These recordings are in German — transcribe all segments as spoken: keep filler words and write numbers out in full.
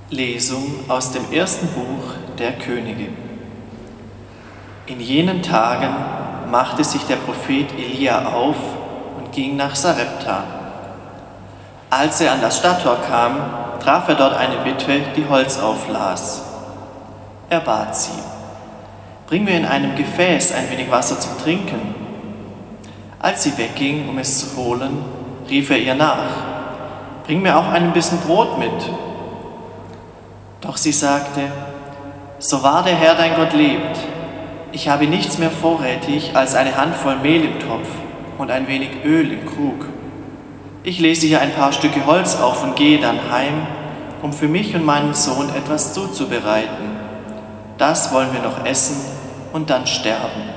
Lesung aus dem ersten Buch der Könige. In jenen Tagen machte sich der Prophet Elia auf und ging nach Sarepta. Als er an das Stadttor kam, traf er dort eine Witwe, die Holz auflas. Er bat sie: Bring mir in einem Gefäß ein wenig Wasser zum Trinken. Als sie wegging, um es zu holen, rief er ihr nach: Bring mir auch einen Bissen Brot mit. Doch sie sagte: So wahr der Herr dein Gott lebt, ich habe nichts mehr vorrätig als eine Handvoll Mehl im Topf und ein wenig Öl im Krug. Ich lese hier ein paar Stücke Holz auf und gehe dann heim, um für mich und meinen Sohn etwas zuzubereiten. Das wollen wir noch essen und dann sterben.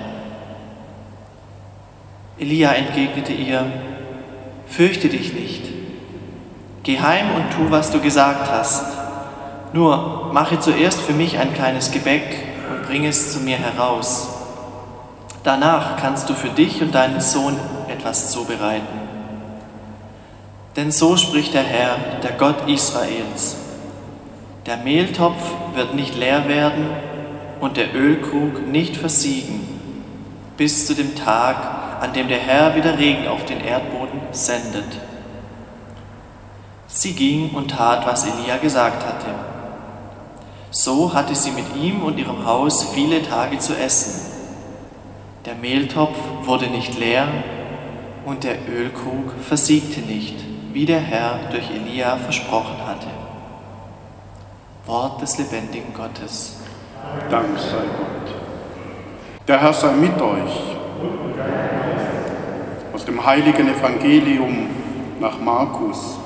Elia entgegnete ihr: Fürchte dich nicht. Geh heim und tu, was du gesagt hast. Nur mache zuerst für mich ein kleines Gebäck und bring es zu mir heraus. Danach kannst du für dich und deinen Sohn etwas zubereiten. Denn so spricht der Herr, der Gott Israels: Der Mehltopf wird nicht leer werden und der Ölkrug nicht versiegen, bis zu dem Tag, an dem der Herr wieder Regen auf den Erdboden sendet. Sie ging und tat, was Elia gesagt hatte. So hatte sie mit ihm und ihrem Haus viele Tage zu essen. Der Mehltopf wurde nicht leer und der Ölkrug versiegte nicht, wie der Herr durch Elia versprochen hatte. Wort des lebendigen Gottes. Dank sei Gott. Der Herr sei mit euch. Aus dem heiligen Evangelium nach Markus.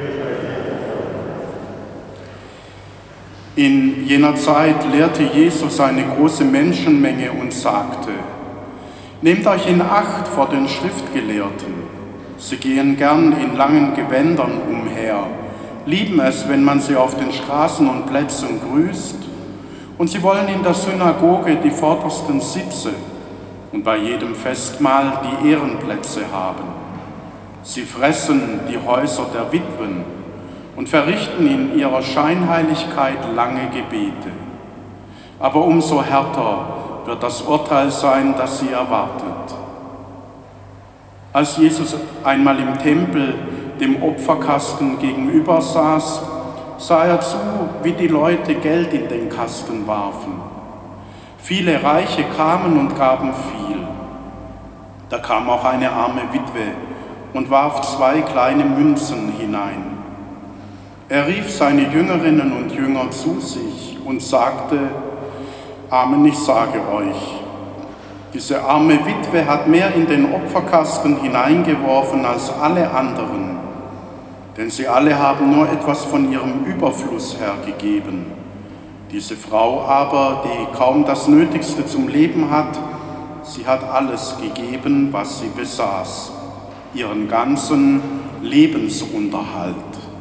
In jener Zeit lehrte Jesus eine große Menschenmenge und sagte: Nehmt euch in Acht vor den Schriftgelehrten. Sie gehen gern in langen Gewändern umher, lieben es, wenn man sie auf den Straßen und Plätzen grüßt, und sie wollen in der Synagoge die vordersten Sitze und bei jedem Festmahl die Ehrenplätze haben. Sie fressen die Häuser der Witwen und verrichten in ihrer Scheinheiligkeit lange Gebete. Aber umso härter wird das Urteil sein, das sie erwartet. Als Jesus einmal im Tempel dem Opferkasten gegenüber saß, sah er zu, wie die Leute Geld in den Kasten warfen. Viele Reiche kamen und gaben viel. Da kam auch eine arme Witwe und warf zwei kleine Münzen hinein. Er rief seine Jüngerinnen und Jünger zu sich und sagte: Amen, ich sage euch, diese arme Witwe hat mehr in den Opferkasten hineingeworfen als alle anderen, denn sie alle haben nur etwas von ihrem Überfluss hergegeben. Diese Frau aber, die kaum das Nötigste zum Leben hat, sie hat alles gegeben, was sie besaß, ihren ganzen Lebensunterhalt.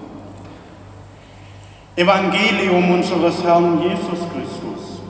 Evangelium unseres Herrn Jesus Christus.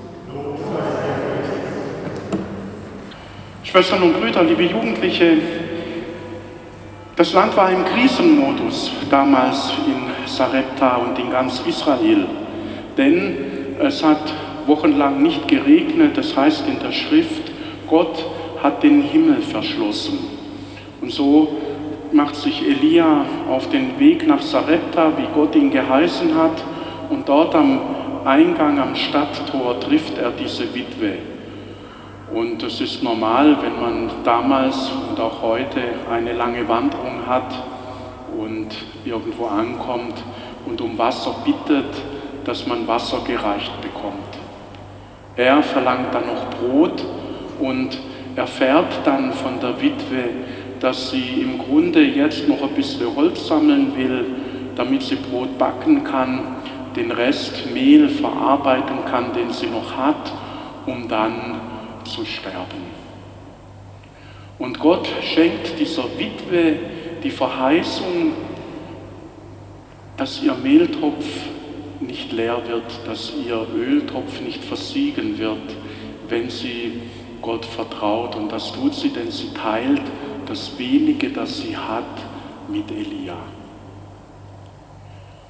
Schwestern und Brüder, liebe Jugendliche, das Land war im Krisenmodus damals in Sarepta und in ganz Israel, denn es hat wochenlang nicht geregnet. Das heißt in der Schrift, Gott hat den Himmel verschlossen. Und so macht sich Elia auf den Weg nach Sarepta, wie Gott ihn geheißen hat, und dort am Eingang, am Stadttor, trifft er diese Witwe. Und es ist normal, wenn man damals und auch heute eine lange Wanderung hat und irgendwo ankommt und um Wasser bittet, dass man Wasser gereicht bekommt. Er verlangt dann noch Brot und erfährt dann von der Witwe, dass sie im Grunde jetzt noch ein bisschen Holz sammeln will, damit sie Brot backen kann, den Rest Mehl verarbeiten kann, den sie noch hat, um dann zu sterben. Und Gott schenkt dieser Witwe die Verheißung, dass ihr Mehltopf nicht leer wird, dass ihr Öltopf nicht versiegen wird, wenn sie Gott vertraut. Und das tut sie, denn sie teilt das Wenige, das sie hat, mit Elia.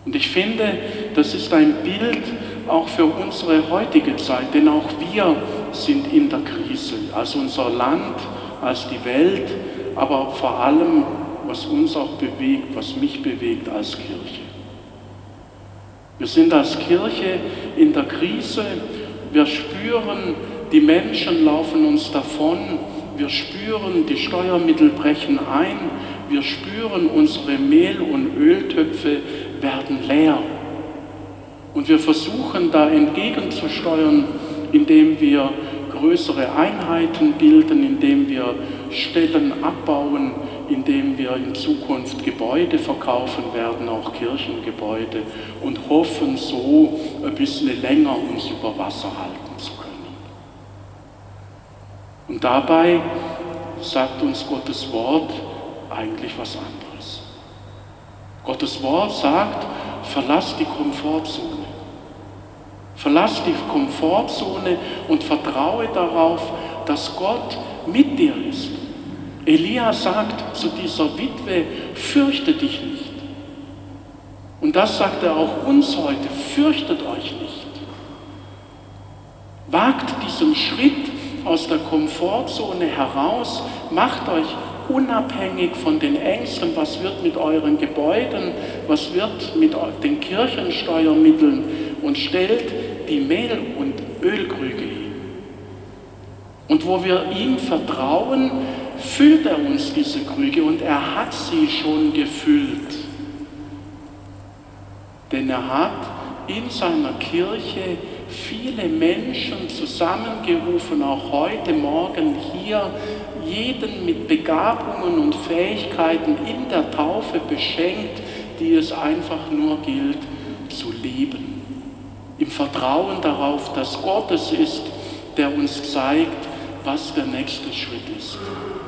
Und ich finde, das ist ein Bild auch für unsere heutige Zeit, denn auch wir sind in der Krise, als unser Land, als die Welt, aber vor allem, was uns auch bewegt, was mich bewegt als Kirche. Wir sind als Kirche in der Krise, wir spüren, die Menschen laufen uns davon, wir spüren, die Steuermittel brechen ein, wir spüren, unsere Mehl- und Öltöpfe werden leer. Und wir versuchen da entgegenzusteuern, indem wir größere Einheiten bilden, indem wir Stellen abbauen, indem wir in Zukunft Gebäude verkaufen werden, auch Kirchengebäude, und hoffen so ein bisschen länger uns über Wasser halten zu können. Und dabei sagt uns Gottes Wort eigentlich was anderes. Gottes Wort sagt, verlass die Komfortzone. Verlass die Komfortzone und vertraue darauf, dass Gott mit dir ist. Elia sagt zu dieser Witwe, fürchte dich nicht. Und das sagt er auch uns heute, fürchtet euch nicht. Wagt diesen Schritt aus der Komfortzone heraus, macht euch unabhängig von den Ängsten, was wird mit euren Gebäuden, was wird mit den Kirchensteuermitteln, und stellt die Mehl- und Ölkrüge hin. Und wo wir ihm vertrauen, füllt er uns diese Krüge, und er hat sie schon gefüllt. Denn er hat in seiner Kirche viele Menschen zusammengerufen, auch heute Morgen hier, jeden mit Begabungen und Fähigkeiten in der Taufe beschenkt, die es einfach nur gilt zu leben. Im Vertrauen darauf, dass Gott es ist, der uns zeigt, was der nächste Schritt ist.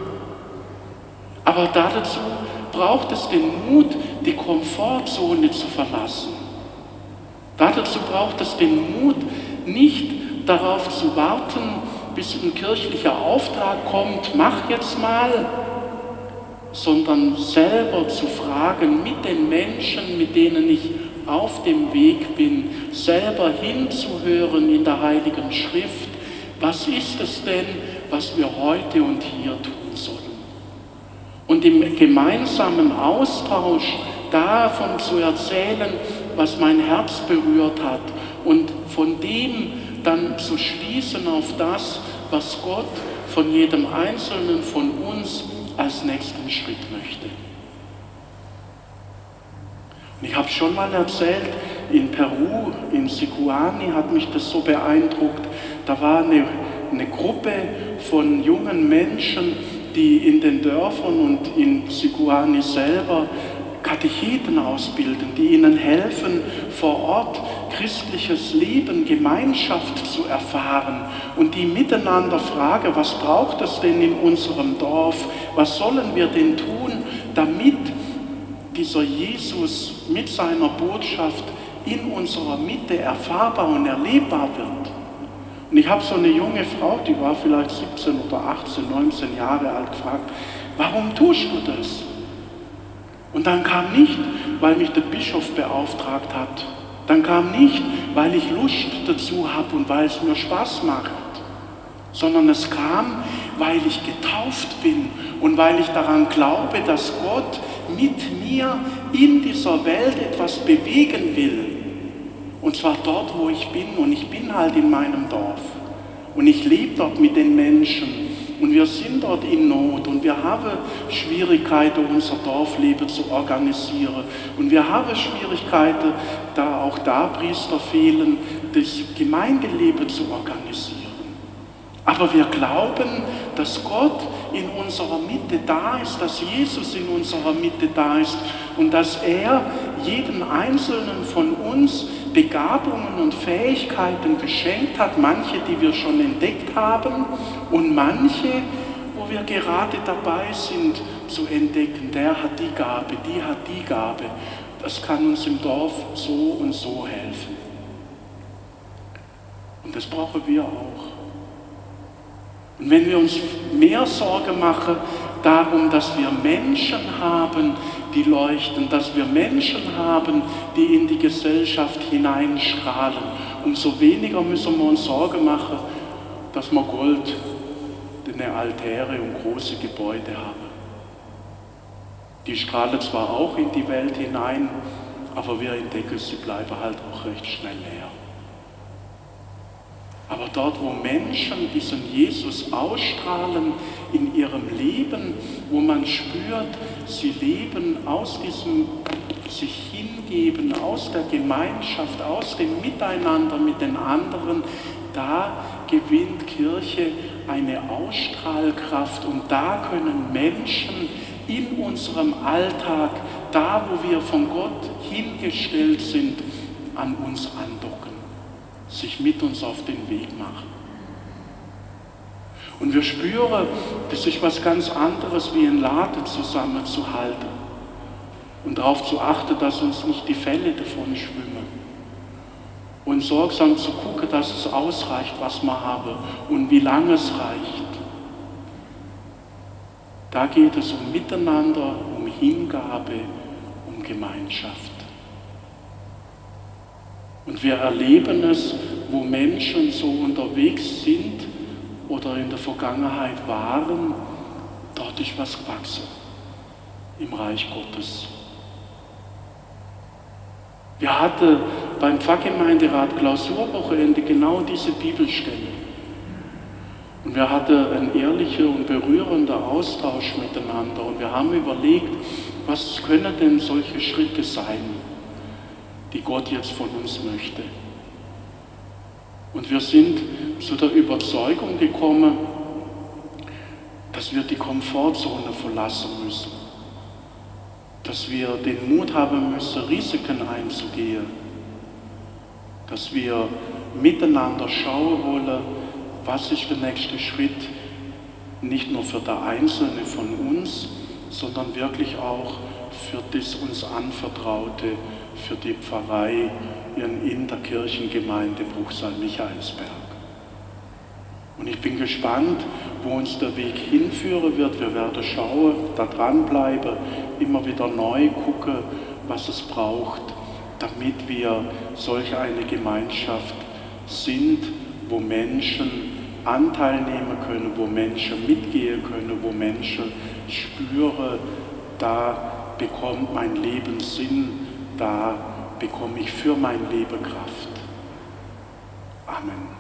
Aber dazu braucht es den Mut, die Komfortzone zu verlassen. Dazu braucht es den Mut, nicht darauf zu warten, bis ein kirchlicher Auftrag kommt, mach jetzt mal, sondern selber zu fragen mit den Menschen, mit denen ich auf dem Weg bin, selber hinzuhören in der Heiligen Schrift, was ist es denn, was wir heute und hier tun sollen. Und im gemeinsamen Austausch davon zu erzählen, was mein Herz berührt hat, und von dem dann zu schließen auf das, was Gott von jedem Einzelnen von uns als nächsten Schritt möchte. Und ich habe schon mal erzählt, in Peru, in Sicuani, hat mich das so beeindruckt. Da war eine, eine Gruppe von jungen Menschen, die in den Dörfern und in Sicuani selber Katecheten ausbilden, die ihnen helfen, vor Ort christliches Leben, Gemeinschaft zu erfahren, und die miteinander fragen, was braucht es denn in unserem Dorf, was sollen wir denn tun, damit dieser Jesus mit seiner Botschaft in unserer Mitte erfahrbar und erlebbar wird. Und ich habe so eine junge Frau, die war vielleicht siebzehn oder achtzehn, neunzehn Jahre alt, gefragt, warum tust du das? Und dann kam nicht, weil mich der Bischof beauftragt hat. Dann kam nicht, weil ich Lust dazu habe und weil es mir Spaß macht. Sondern es kam, weil ich getauft bin und weil ich daran glaube, dass Gott mit mir in dieser Welt etwas bewegen will. Und zwar dort, wo ich bin. Und ich bin halt in meinem Dorf. Und ich lebe dort mit den Menschen. Und wir sind dort in Not und wir haben Schwierigkeiten, unser Dorfleben zu organisieren. Und wir haben Schwierigkeiten, da auch da Priester fehlen, das Gemeindeleben zu organisieren. Aber wir glauben, dass Gott in unserer Mitte da ist, dass Jesus in unserer Mitte da ist und dass er jeden Einzelnen von uns Begabungen und Fähigkeiten geschenkt hat, manche, die wir schon entdeckt haben und manche, wo wir gerade dabei sind zu entdecken, der hat die Gabe, die hat die Gabe. Das kann uns im Dorf so und so helfen. Und das brauchen wir auch. Und wenn wir uns mehr Sorge machen, darum, dass wir Menschen haben, die leuchten, dass wir Menschen haben, die in die Gesellschaft hineinstrahlen. Umso weniger müssen wir uns Sorgen machen, dass wir Gold, eine Altäre und große Gebäude haben. Die strahlen zwar auch in die Welt hinein, aber wir entdecken, sie bleiben halt auch recht schnell leer. Aber dort, wo Menschen diesen Jesus ausstrahlen in ihrem Leben, wo man spürt, sie leben aus diesem sich hingeben, aus der Gemeinschaft, aus dem Miteinander mit den anderen, da gewinnt Kirche eine Ausstrahlkraft und da können Menschen in unserem Alltag, da wo wir von Gott hingestellt sind, an uns andocken, sich mit uns auf den Weg machen. Und wir spüren, das ist was ganz anderes, wie ein Laden zusammenzuhalten und darauf zu achten, dass uns nicht die Fälle davon schwimmen. Und sorgsam zu gucken, dass es ausreicht, was wir haben und wie lange es reicht. Da geht es um Miteinander, um Hingabe, um Gemeinschaft. Und wir erleben es, wo Menschen so unterwegs sind oder in der Vergangenheit waren, dort ist was gewachsen im Reich Gottes. Wir hatten beim Pfarrgemeinderat Klausurwochenende genau diese Bibelstelle. Und wir hatten einen ehrlichen und berührenden Austausch miteinander. Und wir haben überlegt, was können denn solche Schritte sein, die Gott jetzt von uns möchte. Und wir sind zu der Überzeugung gekommen, dass wir die Komfortzone verlassen müssen. Dass wir den Mut haben müssen, Risiken einzugehen. Dass wir miteinander schauen wollen, was ist der nächste Schritt, nicht nur für den Einzelnen von uns, sondern wirklich auch für das uns Anvertraute, für die Pfarrei in der Kirchengemeinde Bruchsal-Michaelsberg. Und ich bin gespannt, wo uns der Weg hinführen wird. Wir werden schauen, da dranbleiben, immer wieder neu gucken, was es braucht, damit wir solch eine Gemeinschaft sind, wo Menschen Anteil nehmen können, wo Menschen mitgehen können, wo Menschen spüren, da bekommt mein Leben Sinn, da bekomme ich für mein Leben Kraft. Amen.